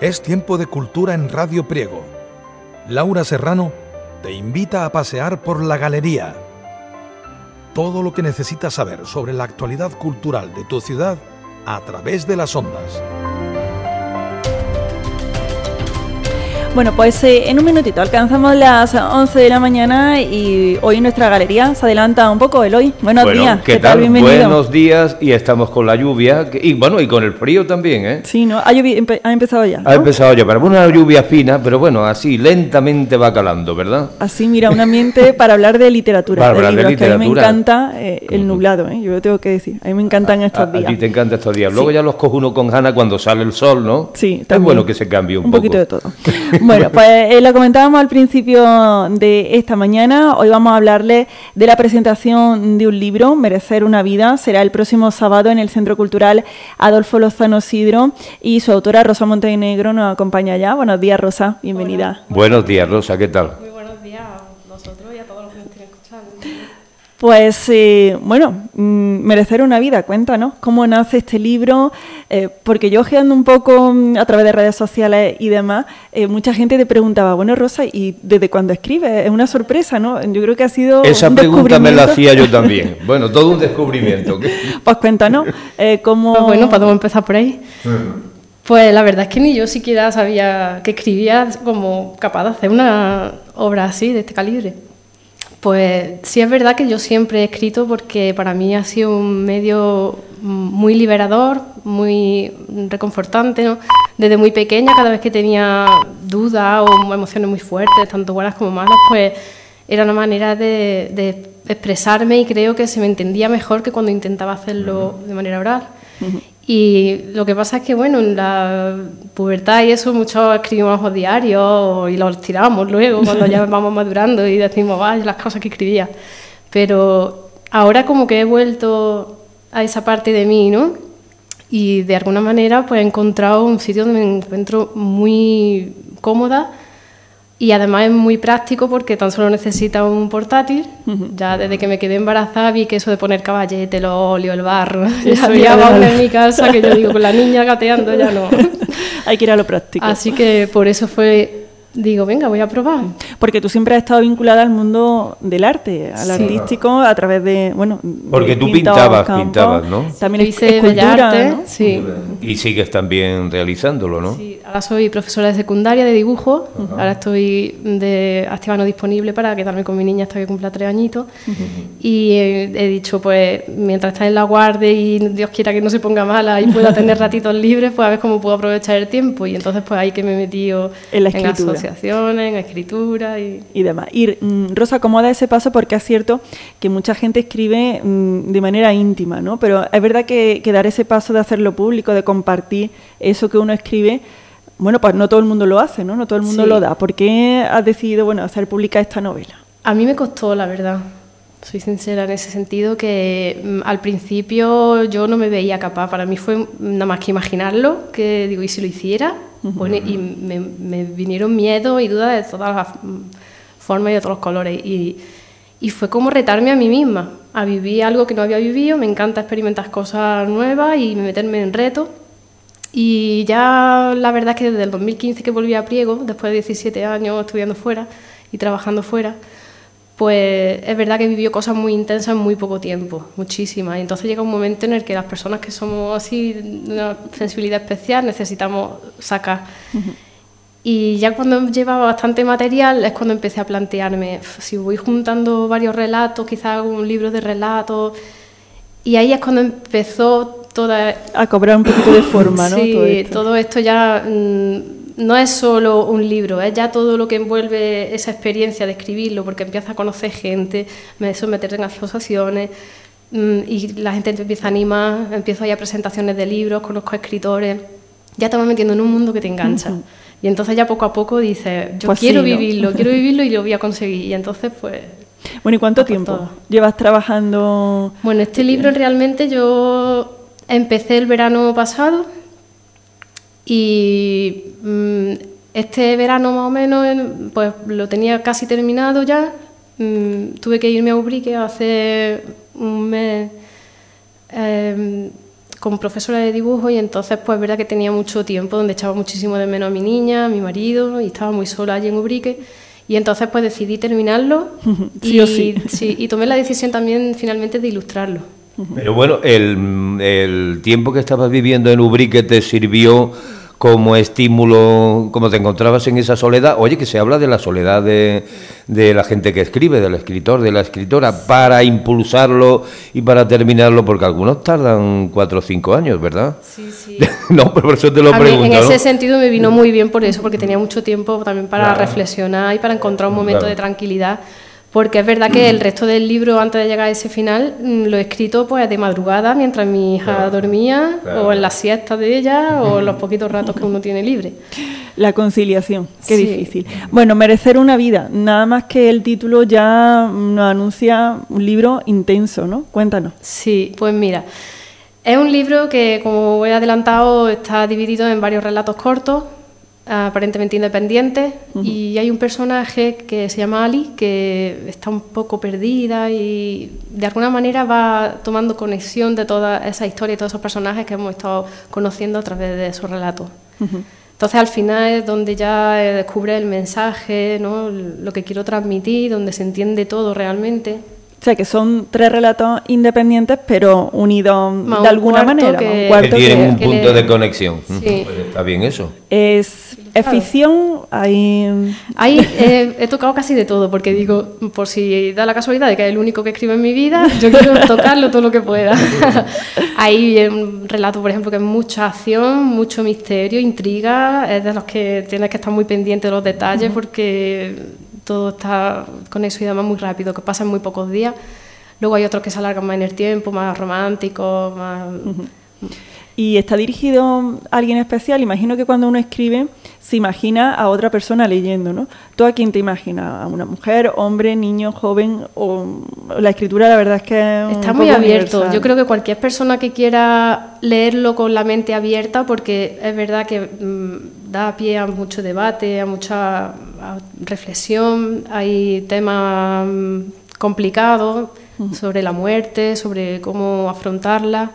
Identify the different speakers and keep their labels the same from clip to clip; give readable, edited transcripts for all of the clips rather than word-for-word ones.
Speaker 1: Es tiempo de cultura en Radio Priego. Laura Serrano te invita a pasear por la galería. Todo lo que necesitas saber sobre la actualidad cultural de tu ciudad a través de las ondas.
Speaker 2: Bueno, pues en un minutito alcanzamos las 11 de la mañana y hoy nuestra galería se adelanta un poco. Eloy, buenos días.
Speaker 3: ¿Qué tal? Bienvenido. Buenos días, y estamos con la lluvia y con el frío también, ¿eh?
Speaker 2: Sí, ¿no? Ha empezado ya, ¿no?
Speaker 3: Ha empezado ya, pero una lluvia fina, pero bueno, así lentamente va calando, ¿verdad?
Speaker 2: Así, mira, un ambiente para hablar de literatura.
Speaker 3: Para hablar de literatura.
Speaker 2: Que a mí me encanta el nublado, ¿eh? Yo lo tengo que decir. A mí me encantan estos días.
Speaker 3: A ti te encantan estos días. Luego ya los coge uno con ganas cuando sale el sol, ¿no?
Speaker 2: Sí, también.
Speaker 3: Es bueno que se cambie un poco.
Speaker 2: Un poquito de todo. Bueno, pues lo comentábamos al principio de esta mañana. Hoy vamos a hablarles de la presentación de un libro, Merecer una vida. Será el próximo sábado en el Centro Cultural Adolfo Lozano Sidro y su autora Rosa Montenegro nos acompaña ya. Buenos días, Rosa. Bienvenida.
Speaker 3: Hola. Buenos días, Rosa. ¿Qué tal?
Speaker 4: Muy buenos días a nosotros y a todos los que nos estén escuchando.
Speaker 2: Pues, Merecer una vida, cuéntanos cómo nace este libro, porque yo ojeando un poco a través de redes sociales y demás, mucha gente te preguntaba, bueno, Rosa, ¿y desde cuándo escribes? Es una sorpresa, ¿no? Yo creo que ha sido
Speaker 3: esa pregunta me la hacía yo también. Bueno, todo un descubrimiento.
Speaker 2: Pues cuéntanos, ¿cómo...?
Speaker 4: Pues bueno, podemos empezar por ahí. Pues la verdad es que ni yo siquiera sabía que escribía como capaz de hacer una obra así, de este calibre. Pues sí es verdad que yo siempre he escrito porque para mí ha sido un medio muy liberador, muy reconfortante, ¿no? Desde muy pequeña, cada vez que tenía dudas o emociones muy fuertes, tanto buenas como malas, pues era una manera de expresarme y creo que se me entendía mejor que cuando intentaba hacerlo de manera oral. Y lo que pasa es que, bueno, en la pubertad y eso, muchos escribimos diarios y los tiramos luego cuando ya vamos madurando y decimos, vaya, las cosas que escribía. Pero ahora como que he vuelto a esa parte de mí, ¿no? Y de alguna manera pues he encontrado un sitio donde me encuentro muy cómoda y además es muy práctico porque tan solo necesita un portátil. Ya desde que me quedé embarazada vi que eso de poner caballete, el óleo, el barro, eso ya va en mi casa, que yo digo, con la niña gateando ya no.
Speaker 2: Hay que ir a lo práctico.
Speaker 4: Así que por eso digo, venga, voy a probar.
Speaker 2: Porque tú siempre has estado vinculada al mundo del arte, al artístico, a través de, bueno...
Speaker 3: Porque tú pintabas, ¿no?
Speaker 2: También
Speaker 4: hice Bellarte,
Speaker 2: ¿no?
Speaker 4: Sí.
Speaker 3: Y sigues también realizándolo, ¿no?
Speaker 4: Sí, ahora soy profesora de secundaria de dibujo, ahora estoy de activano disponible para quedarme con mi niña hasta que cumpla 3 añitos. Y he dicho, pues, mientras está en la guardia y Dios quiera que no se ponga mala y pueda tener ratitos libres, pues a ver cómo puedo aprovechar el tiempo. Y entonces, pues ahí que me he metido
Speaker 2: en la escritura.
Speaker 4: En escritura y
Speaker 2: demás. Y Rosa, ¿cómo da ese paso? Porque es cierto que mucha gente escribe de manera íntima, ¿no? Pero es verdad que dar ese paso de hacerlo público, de compartir eso que uno escribe, bueno, pues no todo el mundo lo hace, ¿no? No todo el mundo lo da. ¿Por qué has decidido, hacer pública esta novela?
Speaker 4: A mí me costó, la verdad. Soy sincera en ese sentido, que al principio yo no me veía capaz. Para mí fue nada más que imaginarlo, que digo, ¿y si lo hiciera? Bueno, y me vinieron miedos y dudas de todas las formas y de todos los colores. Y fue como retarme a mí misma, a vivir algo que no había vivido. Me encanta experimentar cosas nuevas y meterme en retos. Y ya la verdad es que desde el 2015 que volví a Priego, después de 17 años estudiando fuera y trabajando fuera, pues es verdad que vivió cosas muy intensas en muy poco tiempo, muchísimas. Y entonces llega un momento en el que las personas que somos así, de una sensibilidad especial, necesitamos sacar. Y ya cuando llevaba bastante material es cuando empecé a plantearme, si voy juntando varios relatos, quizás hago un libro de relatos. Y ahí es cuando empezó
Speaker 2: a cobrar un poquito de forma, ¿no?
Speaker 4: Sí, todo esto ya... no es solo un libro, es ya todo lo que envuelve esa experiencia de escribirlo, porque empiezas a conocer gente, me meterte en asociaciones y la gente te empieza a animar, empiezo a ir a presentaciones de libros, conozco a escritores, ya te vas metiendo en un mundo que te engancha. Y entonces ya poco a poco dices, yo pues quiero vivirlo y lo voy a conseguir. Y entonces pues...
Speaker 2: Bueno, ¿y cuánto tiempo llevas trabajando?
Speaker 4: Bueno, este libro realmente yo empecé el verano pasado. Y este verano más o menos pues lo tenía casi terminado ya. Tuve que irme a Ubrique a hacer un mes como profesora de dibujo, y entonces pues es verdad que tenía mucho tiempo donde echaba muchísimo de menos a mi niña, a mi marido, y estaba muy sola allí en Ubrique, y entonces pues decidí terminarlo
Speaker 2: sí o sí.
Speaker 4: Sí, y tomé la decisión también finalmente de ilustrarlo.
Speaker 3: Pero bueno, el tiempo que estabas viviendo en Ubrique te sirvió como estímulo, como te encontrabas en esa soledad. Oye, que se habla de la soledad de la gente que escribe, del escritor, de la escritora, para impulsarlo y para terminarlo, porque algunos tardan 4 o 5 años, ¿verdad?
Speaker 4: Sí.
Speaker 3: No, pero por eso te lo pregunto.
Speaker 4: En ese sentido me vino muy bien por eso, porque tenía mucho tiempo también para reflexionar y para encontrar un momento de tranquilidad. Porque es verdad que el resto del libro, antes de llegar a ese final, lo he escrito pues de madrugada, mientras mi hija dormía, o en las siestas de ella, o en los poquitos ratos que uno tiene libre.
Speaker 2: La conciliación, qué difícil. Bueno, Merecer una vida, nada más que el título ya nos anuncia un libro intenso, ¿no? Cuéntanos.
Speaker 4: Sí, pues mira, es un libro que, como he adelantado, está dividido en varios relatos cortos, aparentemente independientes, y hay un personaje que se llama Ali, que está un poco perdida y de alguna manera va tomando conexión de toda esa historia y todos esos personajes que hemos estado conociendo a través de esos relatos. Entonces al final es donde ya descubre el mensaje, ¿no? Lo que quiero transmitir, donde se entiende todo realmente.
Speaker 2: O sea, que son 3 relatos independientes, pero unidos de alguna manera.
Speaker 3: Que tienen un punto de conexión. Sí. Pues está bien eso.
Speaker 2: ¿Es ficción? Ahí
Speaker 4: he tocado casi de todo, porque digo, por si da la casualidad de que es el único que escribo en mi vida, yo quiero tocarlo todo lo que pueda. Hay un relato, por ejemplo, que es mucha acción, mucho misterio, intriga, es de los que tienes que estar muy pendiente de los detalles, porque todo está con eso y además muy rápido, que pasa en muy pocos días. Luego hay otros que se alargan más en el tiempo, más románticos, más...
Speaker 2: ¿Y está dirigido a alguien especial? Imagino que cuando uno escribe se imagina a otra persona leyendo, ¿no? ¿Tú a quién te imaginas? ¿A una mujer, hombre, niño, joven? O la escritura, la verdad es que
Speaker 4: está muy abierto. Universal. Yo creo que cualquier persona que quiera leerlo con la mente abierta, porque es verdad que da pie a mucho debate, a mucha reflexión, hay temas complicados sobre la muerte, sobre cómo afrontarla.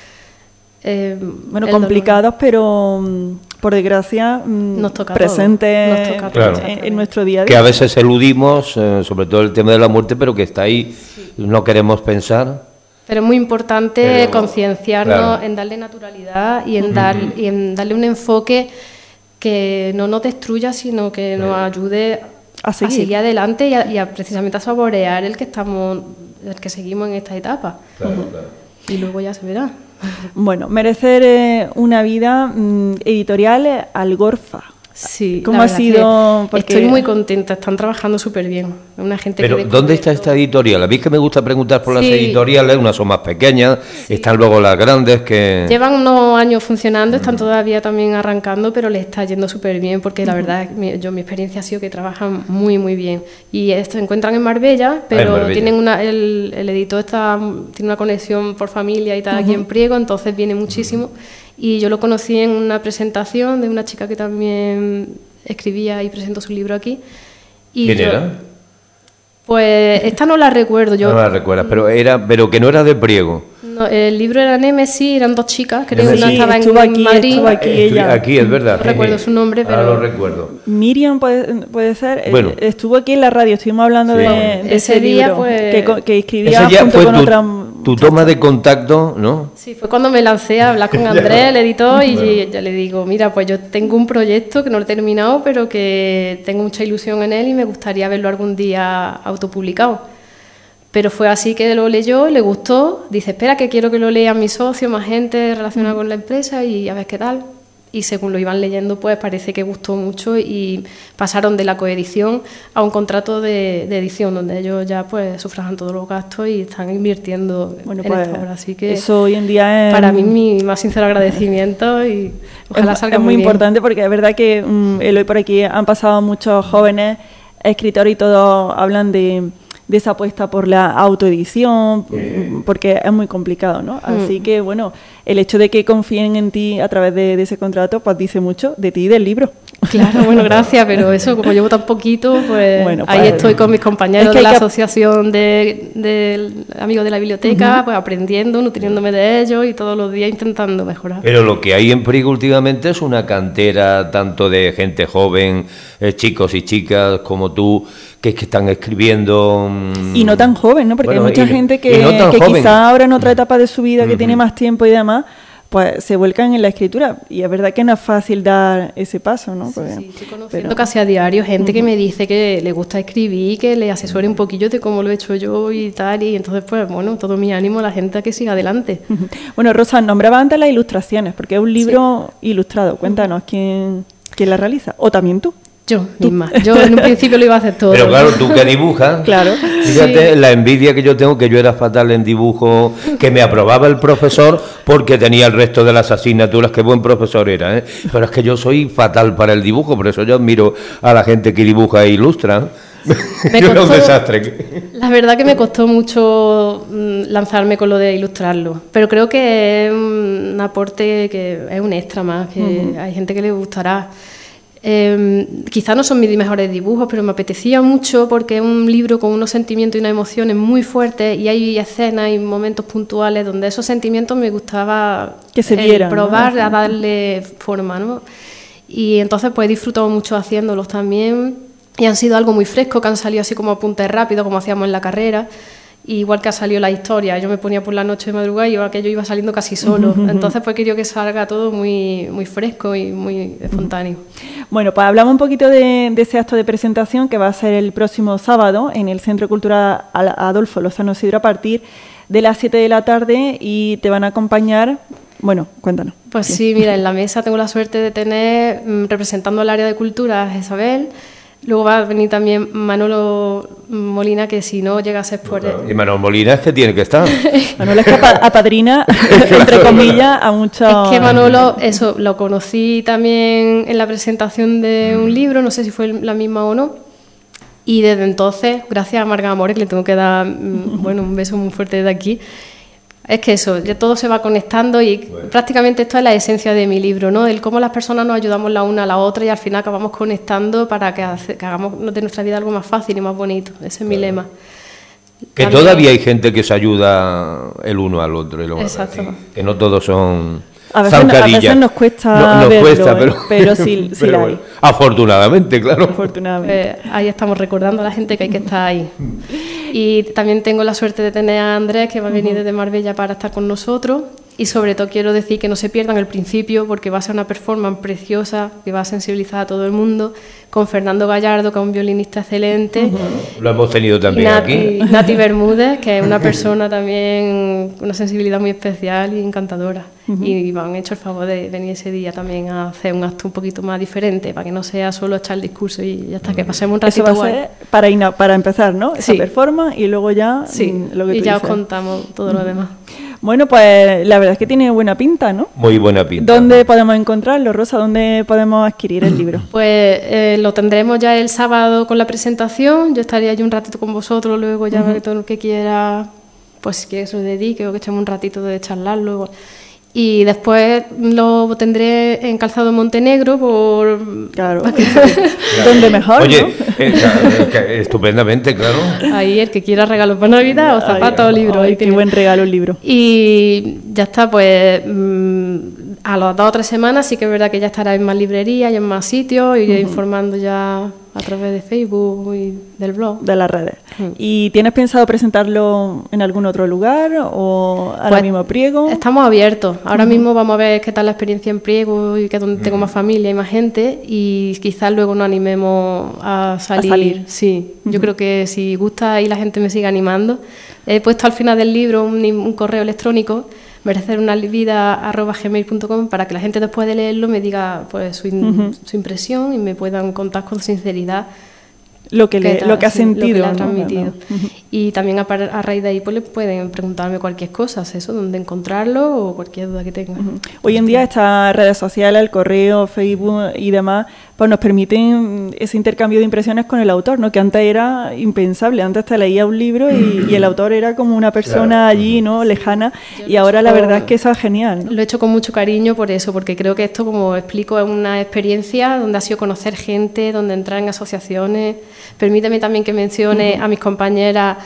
Speaker 2: Bueno, complicados, pero por desgracia presentes en nuestro día a día.
Speaker 3: Que a veces eludimos, sobre todo el tema de la muerte, pero que está ahí, no queremos pensar.
Speaker 4: Pero es muy importante concienciarnos en darle naturalidad y en darle un enfoque que no nos destruya, sino que nos ayude a seguir adelante y a precisamente a saborear el que seguimos en esta etapa. Y luego ya se verá.
Speaker 2: Bueno, Merecer una vida, editorial Algorfa.
Speaker 4: Sí,
Speaker 2: ¿cómo ha sido?
Speaker 4: Porque estoy muy contenta, están trabajando súper bien. Una gente
Speaker 3: Pero ¿dónde está esta editorial? A mí que me gusta preguntar por las editoriales, unas son más pequeñas, están luego las grandes que...
Speaker 4: Llevan unos años funcionando, están todavía también arrancando, pero les está yendo súper bien, porque la verdad, mi experiencia ha sido que trabajan muy, muy bien. Y se encuentran en Marbella, pero tienen el editor tiene una conexión por familia y tal aquí en Priego, entonces viene muchísimo. Y yo lo conocí en una presentación de una chica que también escribía y presentó su libro aquí.
Speaker 3: ¿Quién era?
Speaker 4: Pues esta no la recuerdo yo.
Speaker 3: No la recuerdas, pero que no era de Priego.
Speaker 4: No, el libro era Némesis, eran 2 chicas, creo que una estaba en Madrid.
Speaker 3: Aquí, es verdad.
Speaker 4: No recuerdo su nombre, pero...
Speaker 3: Ahora lo recuerdo.
Speaker 2: Miriam puede ser.
Speaker 3: Bueno.
Speaker 2: Estuvo aquí en la radio, estuvimos hablando de ese día, libro que escribía junto con otra...
Speaker 3: Tu toma de contacto, ¿no?
Speaker 4: Sí, fue cuando me lancé a hablar con Andrés, el editor, y ya le digo, mira, pues yo tengo un proyecto que no lo he terminado, pero que tengo mucha ilusión en él y me gustaría verlo algún día autopublicado. Pero fue así que lo leyó, le gustó, dice, espera que quiero que lo lean mis socios, más gente relacionada con la empresa y a ver qué tal. Y según lo iban leyendo, pues parece que gustó mucho y pasaron de la coedición a un contrato de edición, donde ellos ya pues sufragan todos los gastos y están invirtiendo en esta obra. Así que
Speaker 2: eso hoy en día es...
Speaker 4: Para mí mi más sincero agradecimiento y ojalá salga muy bien.
Speaker 2: Es muy importante porque es verdad que hoy por aquí han pasado muchos jóvenes escritores y todos hablan de de esa apuesta por la autoedición, porque es muy complicado, ¿no? Así que, bueno, el hecho de que confíen en ti a través de ese contrato, pues dice mucho de ti y del libro.
Speaker 4: Claro, bueno, gracias, pero eso, como llevo tan poquito, pues,
Speaker 2: bueno,
Speaker 4: ahí estoy con mis compañeros de la asociación
Speaker 2: de
Speaker 4: amigos de la biblioteca, pues aprendiendo, nutriéndome de ellos y todos los días intentando mejorar.
Speaker 3: Pero lo que hay en Priego últimamente es una cantera tanto de gente joven, chicos y chicas como tú, que están escribiendo...
Speaker 2: Y no tan joven, ¿no? Porque hay mucha gente que quizá ahora en otra etapa de su vida, que tiene más tiempo y demás, pues se vuelcan en la escritura. Y es verdad que no es fácil dar ese paso, ¿no? Porque,
Speaker 4: sí, estoy conociendo casi a diario gente que me dice que le gusta escribir, que le asesore un poquillo de cómo lo he hecho yo y tal. Y entonces, pues bueno, todo mi ánimo a la gente a que siga adelante.
Speaker 2: Bueno, Rosa, nombraba antes las ilustraciones, porque es un libro ilustrado. Cuéntanos quién la realiza. O también tú.
Speaker 4: Yo misma. Yo en un principio lo iba a hacer todo.
Speaker 3: Pero claro, tú que dibujas.
Speaker 2: Claro.
Speaker 3: Fíjate la envidia que yo tengo, que yo era fatal en dibujo, que me aprobaba el profesor porque tenía el resto de las asignaturas. Qué buen profesor era, ¿eh? Pero es que yo soy fatal para el dibujo, por eso yo admiro a la gente que dibuja e ilustra. Yo era un desastre.
Speaker 4: La verdad que me costó mucho lanzarme con lo de ilustrarlo, pero creo que es un aporte, que es un extra más, que hay gente que le gustará. Quizás no son mis mejores dibujos, pero me apetecía mucho porque es un libro con unos sentimientos y unas emociones muy fuertes, y hay escenas y momentos puntuales donde esos sentimientos me gustaba
Speaker 2: que se vieran,
Speaker 4: probar,
Speaker 2: ¿no?
Speaker 4: A darle forma, ¿no? Y entonces pues he disfrutado mucho haciéndolos también, y han sido algo muy fresco, que han salido así como apuntes rápidos, como hacíamos en la carrera. Igual que ha salido la historia, yo me ponía por la noche de madrugada y aquello iba saliendo casi solo. Entonces pues quería que salga todo muy, muy fresco y muy espontáneo.
Speaker 2: Bueno, pues hablamos un poquito de ese acto de presentación que va a ser el próximo sábado en el Centro Cultural Adolfo Lozano Sidro a partir de las 7 de la tarde, y te van a acompañar... Bueno, cuéntanos.
Speaker 4: Pues sí, mira, en la mesa tengo la suerte de tener, representando al área de cultura, a Isabel. Luego va a venir también Manolo Molina, que si no llegases por...
Speaker 3: Claro. Y Manolo Molina es que tiene que estar.
Speaker 2: Manolo es que apadrina, entre comillas, a muchos...
Speaker 4: Es que Manolo, eso, lo conocí también en la presentación de un libro, no sé si fue la misma o no. Y desde entonces, gracias a Marga Amores, que le tengo que dar bueno, un beso muy fuerte desde aquí. Es que eso, ya todo se va conectando, y prácticamente esto es la esencia de mi libro, ¿no? El cómo las personas nos ayudamos la una a la otra y al final acabamos conectando para que hagamos de nuestra vida algo más fácil y más bonito. Ese es mi lema.
Speaker 3: Que también, todavía hay gente que se ayuda el uno al otro.
Speaker 4: Exacto.
Speaker 3: Que no todos son...
Speaker 2: A veces nos cuesta verlo, pero sí la hay.
Speaker 3: Bueno, afortunadamente, claro.
Speaker 2: Afortunadamente.
Speaker 4: Ahí estamos recordando a la gente que hay que estar ahí. Y también tengo la suerte de tener a Andrés, que va a venir desde Marbella para estar con nosotros. Y sobre todo quiero decir que no se pierdan el principio, porque va a ser una performance preciosa que va a sensibilizar a todo el mundo, con Fernando Gallardo, que es un violinista excelente.
Speaker 3: Lo hemos tenido también aquí.
Speaker 4: Nati Bermúdez, que es una persona también con una sensibilidad muy especial y encantadora. Y me han hecho el favor de venir ese día también a hacer un acto un poquito más diferente, para que no sea solo echar el discurso y ya está, que pasemos un ratito
Speaker 2: guay. Eso va a ser para empezar, ¿no? Esa performance, y luego ya
Speaker 4: lo que y ya dices. Os contamos todo lo demás.
Speaker 2: Bueno, pues la verdad es que tiene buena pinta, ¿no?
Speaker 3: Muy buena pinta.
Speaker 2: ¿Dónde podemos encontrarlo, Rosa? ¿Dónde podemos adquirir el libro?
Speaker 4: Pues lo tendremos ya el sábado con la presentación. Yo estaría allí un ratito con vosotros, luego ya todo lo que quiera, pues que se lo dedique o que echemos un ratito de charlar luego. Y después lo tendré en Calzado Montenegro por...
Speaker 2: Claro. Donde mejor,
Speaker 3: oye,
Speaker 2: ¿no?
Speaker 3: Estupendamente, claro.
Speaker 4: Ahí el que quiera regalos para Navidad, o zapatos o libros.
Speaker 2: Ay, qué buen regalo el libro.
Speaker 4: Y ya está, pues a las 2 o 3 semanas sí que es verdad que ya estará en más librerías y en más sitios, y informando ya a través de Facebook y del blog.
Speaker 2: De las redes. ¿Y tienes pensado presentarlo en algún otro lugar o ahora mismo Priego?
Speaker 4: Estamos abiertos. Ahora mismo vamos a ver qué tal la experiencia en Priego, y que es donde tengo más familia y más gente, y quizás luego nos animemos a salir. Sí, yo creo que si gusta y la gente me sigue animando. He puesto al final del libro un correo electrónico, merecerunavida@gmail.com, para que la gente después de leerlo me diga pues su impresión y me puedan contar con sinceridad
Speaker 2: lo que ha sentido,
Speaker 4: lo que le ha transmitido.
Speaker 2: ¿no?
Speaker 4: Y también a raíz de ahí pues le pueden preguntarme cualquier cosa, eso, dónde encontrarlo o cualquier duda que tengan.
Speaker 2: Hoy en día estas redes sociales, el correo, Facebook y demás, pues nos permiten ese intercambio de impresiones con el autor, ¿no? Que antes era impensable, antes te leía un libro y el autor era como una persona allí, ¿no? Lejana, y ahora la verdad es que eso es genial, ¿no?
Speaker 4: Lo he hecho con mucho cariño por eso, porque creo que esto, como explico, es una experiencia donde ha sido conocer gente, donde entrar en asociaciones. Permíteme también que mencione a mis compañeras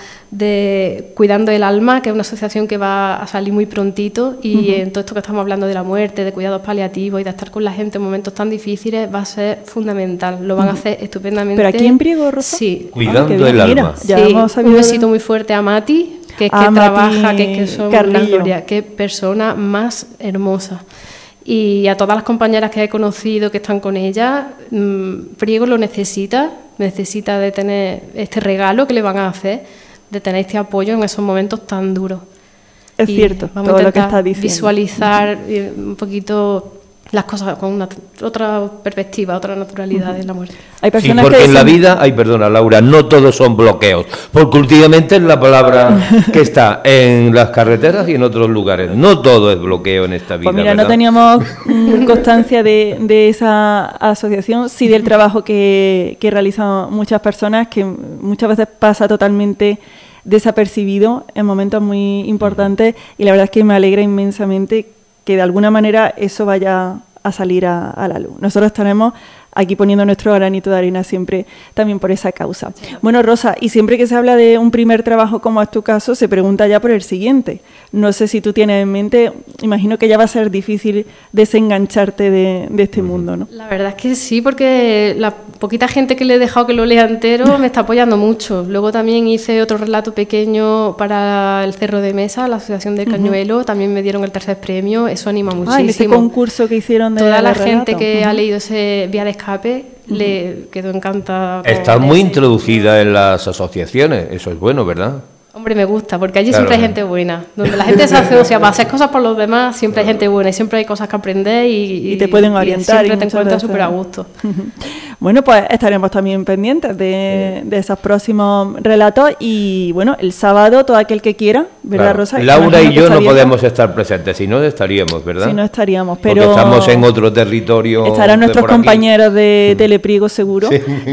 Speaker 4: de Cuidando el Alma, que es una asociación que va a salir muy prontito, y en todo esto que estamos hablando de la muerte, de cuidados paliativos y de estar con la gente en momentos tan difíciles, va a ser fundamental. Lo van a hacer estupendamente.
Speaker 2: ¿Pero aquí en Priego, Rosa?
Speaker 4: Sí.
Speaker 3: Cuidando el alma.
Speaker 2: Mira, ya
Speaker 4: Sí,
Speaker 2: hemos
Speaker 4: un besito muy fuerte a Mati, que es que trabaja, que son una gloria. Qué persona más hermosa. Y a todas las compañeras que he conocido que están con ella, Priego lo necesita de tener este regalo que le van a hacer, de tener este apoyo en esos momentos tan duros.
Speaker 2: Es cierto,
Speaker 4: vamos
Speaker 2: todo
Speaker 4: a
Speaker 2: lo que estás diciendo.
Speaker 4: Visualizar un poquito las cosas con otra perspectiva, otra naturalidad de la muerte.
Speaker 2: Hay personas
Speaker 3: porque
Speaker 2: que
Speaker 3: en la vida, perdona Laura, no todos son bloqueos, porque últimamente es la palabra que está en las carreteras y en otros lugares. No todo es bloqueo en esta vida.
Speaker 2: Pues mira,
Speaker 3: ¿verdad?
Speaker 2: no teníamos constancia de esa asociación, sí del trabajo que realizan muchas personas, que muchas veces pasa totalmente desapercibido en momentos muy importantes, y la verdad es que me alegra inmensamente que de alguna manera eso vaya a salir a la luz. Nosotros estaremos aquí poniendo nuestro granito de arena siempre también por esa causa. Bueno, Rosa, y siempre que se habla de un primer trabajo como es tu caso, se pregunta ya por el siguiente. No sé si tú tienes en mente, imagino que ya va a ser difícil desengancharte de este mundo, ¿no?
Speaker 4: La verdad es que sí, porque la poquita gente que le he dejado que lo lea entero me está apoyando mucho. Luego también hice otro relato pequeño para el Cerro de Mesa, la Asociación de Cañuelo, también me dieron el 3er premio, eso anima muchísimo.
Speaker 2: En ese concurso que hicieron de
Speaker 4: toda la
Speaker 2: relato.
Speaker 4: gente que ha leído ese Vía de Escape le quedó encantada.
Speaker 3: Está muy introducida en las asociaciones, eso es bueno, ¿verdad?
Speaker 4: Hombre, me gusta, porque allí siempre hay gente buena. Donde la gente se asocia para hacer cosas por los demás, siempre hay gente buena y siempre hay cosas que aprender y
Speaker 2: te pueden orientar.
Speaker 4: Y siempre te encuentras súper a gusto.
Speaker 2: Bueno, pues estaremos también pendientes de esos próximos relatos y, bueno, el sábado todo aquel que quiera, ¿verdad, Rosa?
Speaker 3: Laura y yo no podemos estar presentes, si no estaríamos, ¿verdad?
Speaker 2: Si no estaríamos, pero...
Speaker 3: Porque estamos en otro territorio.
Speaker 2: Estarán nuestros compañeros de Telepriego seguro,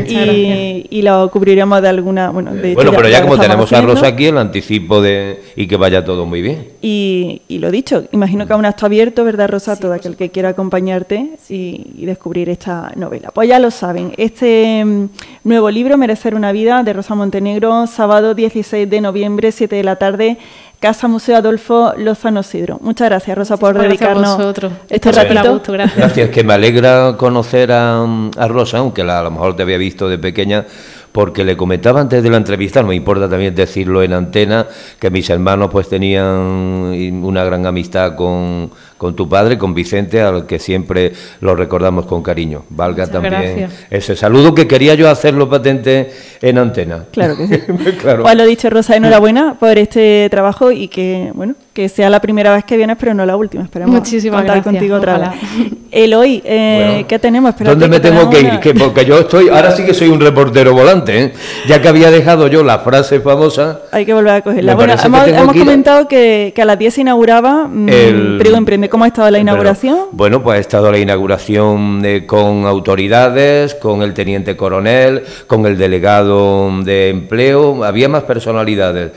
Speaker 2: sí. y lo cubriremos de alguna... Bueno, de hecho,
Speaker 3: pero ya como tenemos
Speaker 2: haciendo.
Speaker 3: a Rosa aquí, el anticipo y que vaya todo muy bien.
Speaker 2: Y lo dicho, imagino que aún está abierto, ¿verdad, Rosa? Sí, todo aquel que quiera acompañarte y descubrir esta novela. Pues ya lo saben, este nuevo libro, Merecer una vida, de Rosa Montenegro, sábado 16 de noviembre, 7 de la tarde, Casa Museo Adolfo Lozano Sidro. Muchas gracias, Rosa, por dedicarnos este ratito.
Speaker 3: Gracias, que me alegra conocer a Rosa, aunque a lo mejor te había visto de pequeña, porque le comentaba antes de la entrevista, no me importa también decirlo en antena, que mis hermanos pues tenían una gran amistad con tu padre, con Vicente, al que siempre lo recordamos con cariño. Valga muchas también gracias. Ese saludo, que quería yo hacerlo patente en antena.
Speaker 2: Claro que sí.
Speaker 3: Claro.
Speaker 2: Pues lo dicho, Rosa, enhorabuena por este trabajo y que, bueno, que sea la primera vez que vienes, pero no la última. Esperemos contar contigo otra vez. Eloy, bueno, ¿qué tenemos? Espérate,
Speaker 3: ¿dónde me tengo que ir? Porque yo estoy, ahora sí que soy un reportero volante, ¿eh? Ya que había dejado yo la frase famosa.
Speaker 2: Hay que volver a cogerla. Bueno, hemos comentado que a las 10 se inauguraba Priego Emprende. ¿Cómo ha estado la inauguración?
Speaker 3: Bueno, pues ha estado la inauguración con autoridades, con el teniente coronel, con el delegado de empleo, había más personalidades,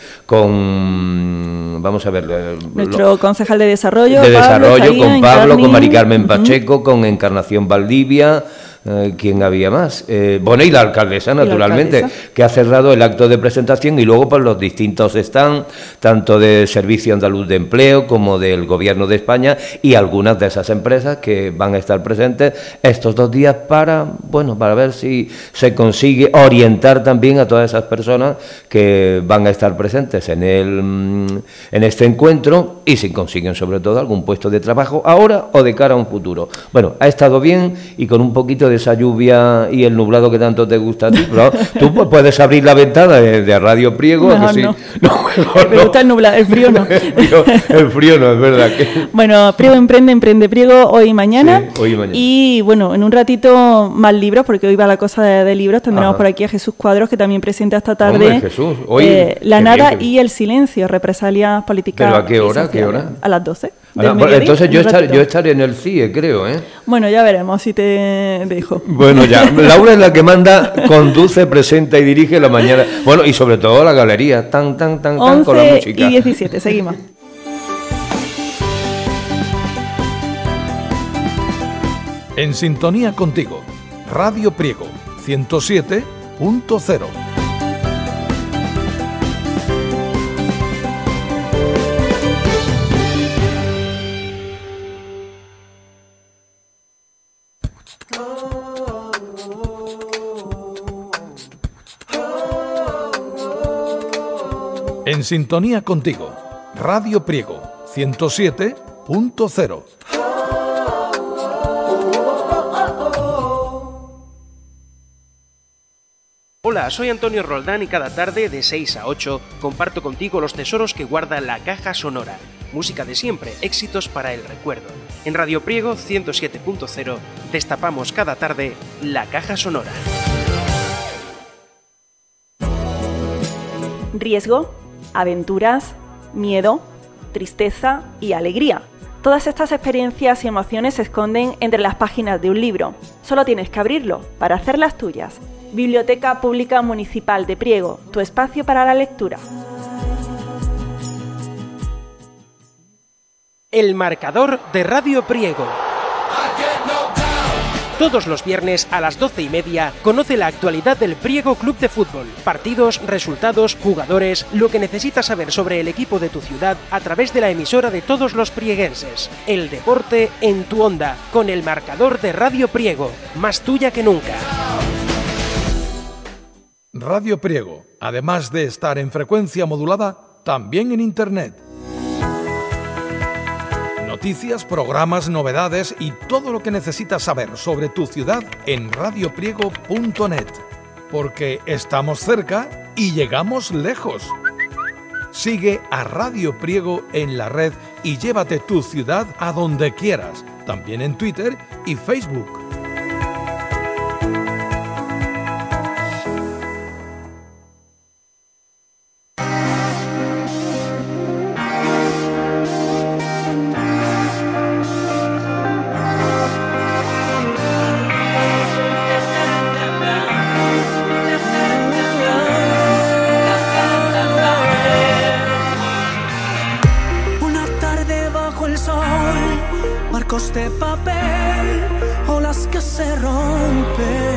Speaker 3: con, vamos a ver...
Speaker 2: nuestro concejal de desarrollo,
Speaker 3: con Pablo, con Mari Carmen Pacheco, con Encarnación Valdivia... ¿quién había más? Bueno, y la alcaldesa, naturalmente, que ha cerrado el acto de presentación, y luego pues los distintos stands, tanto del Servicio Andaluz de Empleo como del Gobierno de España, y algunas de esas empresas que van a estar presentes estos 2 días para ver si se consigue orientar también a todas esas personas que van a estar presentes en este encuentro, y si consiguen sobre todo algún puesto de trabajo ahora o de cara a un futuro. Bueno, ha estado bien, y con un poquito de esa lluvia y el nublado que tanto te gusta a ti, pero tú puedes abrir la ventana de Radio Priego.
Speaker 2: Mejor
Speaker 3: que
Speaker 2: no.
Speaker 3: Sí. No,
Speaker 2: me gusta el nublado, el frío no.
Speaker 3: El frío no, es verdad.
Speaker 2: Bueno, Priego Emprende Priego hoy y mañana.
Speaker 3: Sí, hoy y mañana.
Speaker 2: Y bueno, en un ratito más libros, porque hoy va la cosa de libros. Tendremos por aquí a Jesús Cuadros, que también presenta esta tarde.
Speaker 3: Hombre, Jesús. Hoy,
Speaker 2: La nada y el silencio, represalias políticas.
Speaker 3: ¿Pero a qué hora?
Speaker 2: A las 12.
Speaker 3: Entonces yo estaré en el CIE, creo, ¿eh?
Speaker 2: Bueno, ya veremos si te dejo.
Speaker 3: Bueno, ya. Laura es la que manda, conduce, presenta y dirige la mañana. Bueno, y sobre todo la galería. Tan, con la música.
Speaker 2: 11:17, seguimos.
Speaker 1: En sintonía contigo, Radio Priego 107.0. En sintonía contigo, Radio Priego 107.0.
Speaker 5: Hola, soy Antonio Roldán y cada tarde de 6 a 8 comparto contigo los tesoros que guarda la caja sonora. Música de siempre, éxitos para el recuerdo. En Radio Priego 107.0 destapamos cada tarde la caja sonora.
Speaker 2: Riesgo, aventuras, miedo, tristeza y alegría. Todas estas experiencias y emociones se esconden entre las páginas de un libro. Solo tienes que abrirlo para hacerlas tuyas. Biblioteca Pública Municipal de Priego, tu espacio para la lectura.
Speaker 5: El marcador de Radio Priego. Todos los viernes a las 12:30 conoce la actualidad del Priego Club de Fútbol. Partidos, resultados, jugadores, lo que necesitas saber sobre el equipo de tu ciudad a través de la emisora de todos los prieguenses. El deporte en tu onda, con el marcador de Radio Priego, más tuya que nunca.
Speaker 1: Radio Priego, además de estar en frecuencia modulada, también en Internet. Noticias, programas, novedades y todo lo que necesitas saber sobre tu ciudad en radiopriego.net. Porque estamos cerca y llegamos lejos. Sigue a Radio Priego en la red y llévate tu ciudad a donde quieras, también en Twitter y Facebook.
Speaker 6: De papel, olas que se rompen,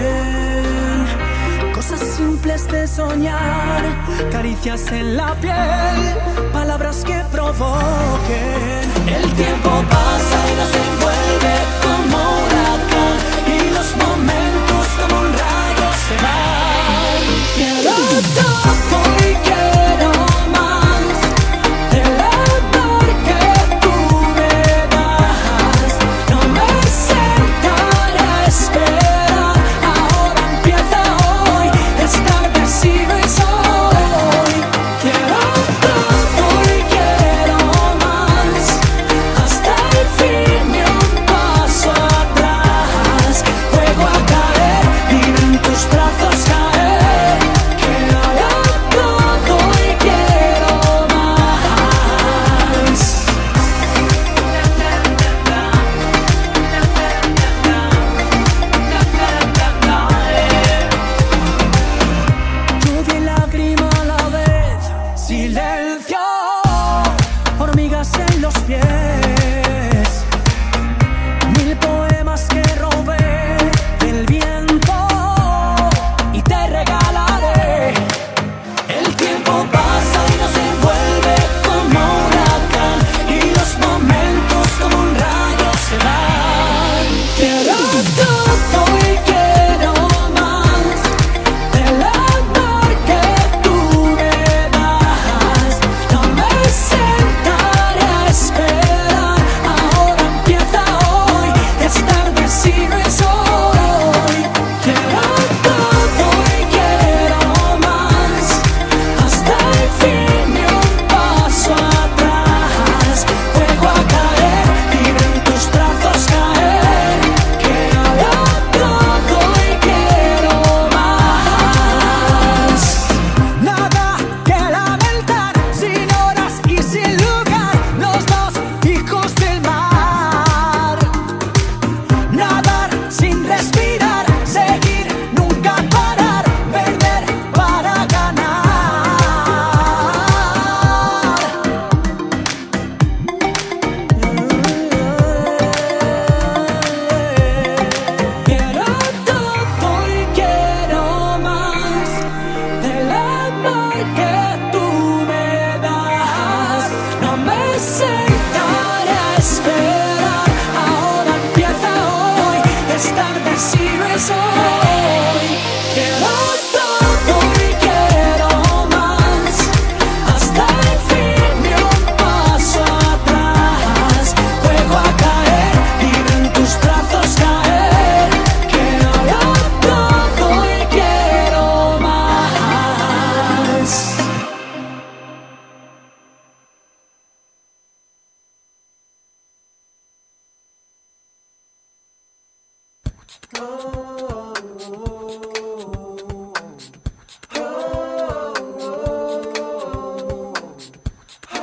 Speaker 6: cosas simples de soñar, caricias en la piel, palabras que provoquen. El tiempo pasa y nos envuelve como un huracán y los momentos como un rayo se van. Quiero todo y quiero más del amor que tú me das. No me sentaré a esperar, ahora empieza hoy, es tarde si no es hoy. Quiero todo y quiero más, hasta el fin ni un paso atrás. Juego a caer y en tus brazos caer. Quiero todo y quiero más. Lluvia y lágrima a la vez, silencio, hormigas en los pies, mil poemas que robé del viento y te regalaré. El tiempo pasa y nos envuelve como un huracán y los momentos como un rayo se van. Quiero todo y quiero más del amor que tú me das. No me sentaré a esperar,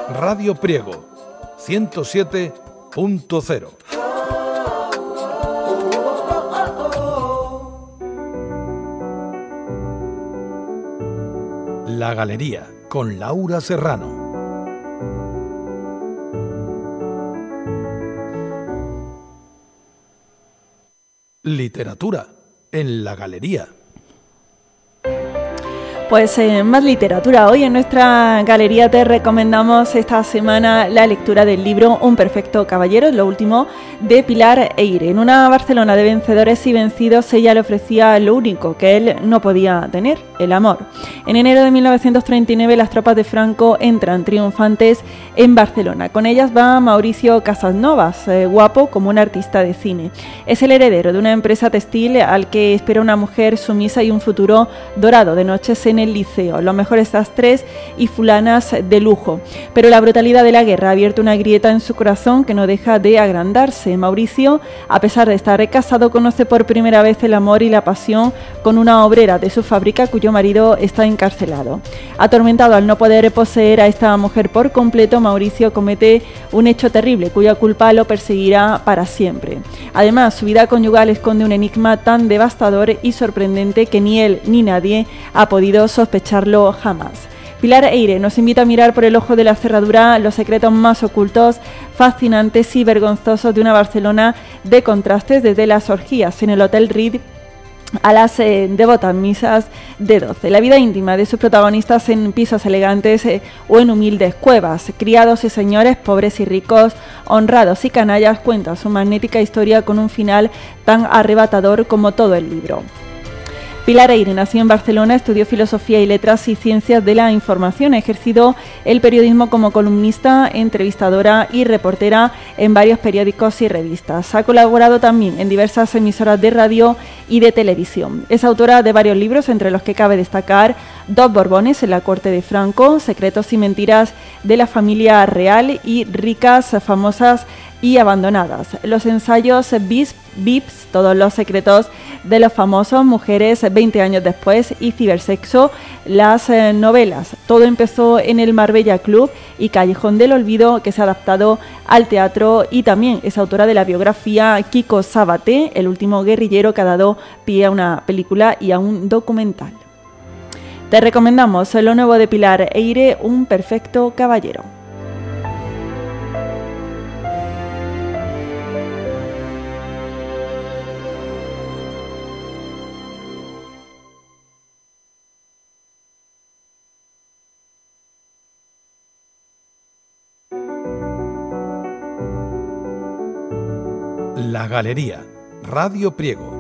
Speaker 1: Radio Priego 107.0. La Galería con Laura Serrano. Literatura en la Galería.
Speaker 2: Pues más literatura. Hoy en nuestra galería te recomendamos esta semana la lectura del libro Un perfecto caballero, lo último de Pilar Eyre. En una Barcelona de vencedores y vencidos, ella le ofrecía lo único que él no podía tener, el amor. En enero de 1939 las tropas de Franco entran triunfantes en Barcelona. Con ellas va Mauricio Casasnovas, guapo como un artista de cine. Es el heredero de una empresa textil al que espera una mujer sumisa y un futuro dorado de noches en el liceo, los mejores sastres y fulanas de lujo. Pero la brutalidad de la guerra ha abierto una grieta en su corazón que no deja de agrandarse. Mauricio, a pesar de estar casado, conoce por primera vez el amor y la pasión con una obrera de su fábrica cuyo marido está encarcelado. Atormentado al no poder poseer a esta mujer por completo, Mauricio comete un hecho terrible cuya culpa lo perseguirá para siempre. Además, su vida conyugal esconde un enigma tan devastador y sorprendente que ni él ni nadie ha podido sospecharlo jamás. Pilar Eyre nos invita a mirar por el ojo de la cerradura los secretos más ocultos, fascinantes y vergonzosos de una Barcelona de contrastes, desde las orgías en el Hotel Ritz a las devotas misas de 12. La vida íntima de sus protagonistas en pisos elegantes o en humildes cuevas. Criados y señores, pobres y ricos, honrados y canallas, cuenta su magnética historia con un final tan arrebatador como todo el libro. Pilar Eyre nació en Barcelona, estudió Filosofía y Letras y Ciencias de la Información. Ha ejercido el periodismo como columnista, entrevistadora y reportera en varios periódicos y revistas. Ha colaborado también en diversas emisoras de radio y de televisión. Es autora de varios libros, entre los que cabe destacar Dos Borbones en la corte de Franco, Secretos y mentiras de la familia real y Ricas, famosas y abandonadas. Los ensayos Vips, todos los secretos de los famosos, Mujeres 20 años después y Cibersexo, las novelas. Todo empezó en el Marbella Club y Callejón del Olvido, que se ha adaptado al teatro, y también es autora de la biografía Kiko Sabaté, el último guerrillero, que ha dado pie a una película y a un documental. Te recomendamos lo nuevo de Pilar Eyre, Un perfecto caballero.
Speaker 1: La Galería, Radio Priego.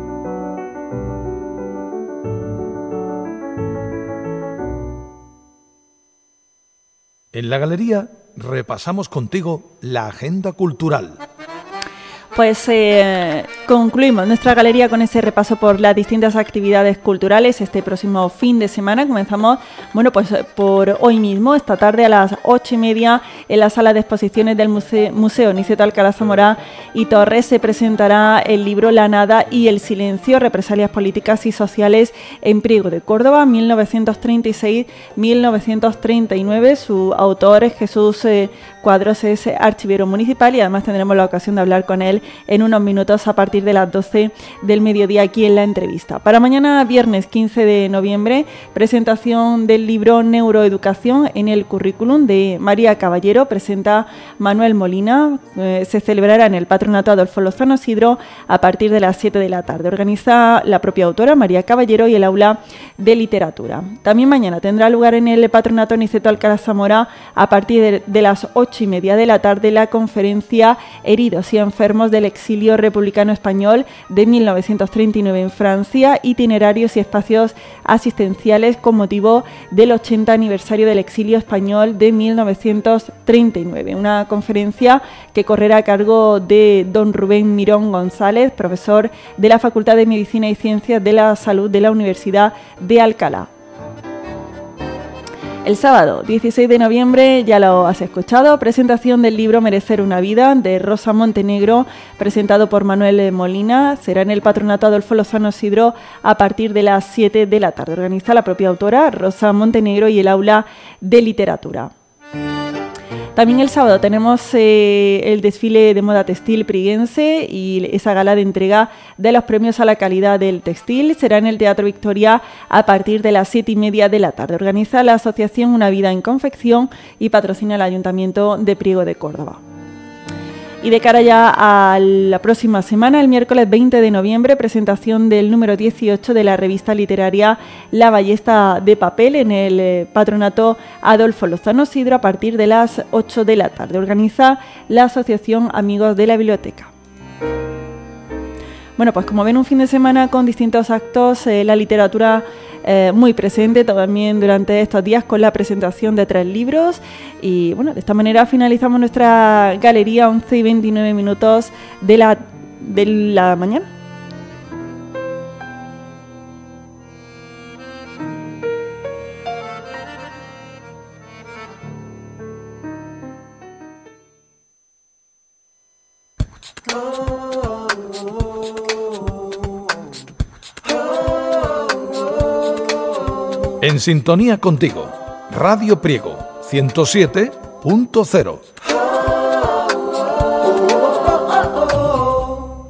Speaker 1: En la Galería repasamos contigo la agenda cultural.
Speaker 2: Pues concluimos nuestra galería con ese repaso por las distintas actividades culturales este próximo fin de semana. Comenzamos, pues por hoy mismo, esta tarde a las 8:30, en la sala de exposiciones del Museo Niceto Alcalá Zamora y Torres se presentará el libro La nada y el silencio, represalias políticas y sociales en Priego de Córdoba, 1936-1939. Su autor es Jesús Cuadros, es archivero municipal, y además tendremos la ocasión de hablar con él en unos minutos a partir de las 12 del mediodía aquí en la entrevista. Para mañana, viernes 15 de noviembre, presentación del libro Neuroeducación en el currículum de María Caballero, presenta Manuel Molina. Se celebrará en el Patronato Adolfo Lozano Sidro a partir de las 7 de la tarde. Organiza la propia autora, María Caballero, y el aula de literatura. También mañana tendrá lugar en el Patronato Niceto Alcalá Zamora a partir de las 8:30 de la tarde la conferencia Heridos y enfermos del exilio republicano español de 1939 en Francia, itinerarios y espacios asistenciales con motivo del 80 aniversario del exilio español de 1939. Una conferencia que correrá a cargo de don Rubén Mirón González, profesor de la Facultad de Medicina y Ciencias de la Salud de la Universidad de Alcalá. El sábado 16 de noviembre, ya lo has escuchado, presentación del libro Merecer una vida, de Rosa Montenegro, presentado por Manuel Molina. Será en el Patronato Adolfo Lozano Sidro a partir de las 7 de la tarde. Organiza la propia autora, Rosa Montenegro, y el aula de literatura. También el sábado tenemos el desfile de moda textil priguense y esa gala de entrega de los premios a la calidad del textil. Será en el Teatro Victoria a partir de las 7:30 de la tarde. Organiza la asociación Una Vida en Confección y patrocina el Ayuntamiento de Priego de Córdoba. Y de cara ya a la próxima semana, el miércoles 20 de noviembre, presentación del número 18 de la revista literaria La Ballesta de Papel en el Patronato Adolfo Lozano Sidro a partir de las 8 de la tarde. Organiza la Asociación Amigos de la Biblioteca. Bueno, pues como ven, un fin de semana con distintos actos, la literatura muy presente también durante estos días con la presentación de 3 libros. Y bueno, de esta manera finalizamos nuestra galería 11:29 de la mañana.
Speaker 1: En sintonía contigo, Radio Priego 107.0.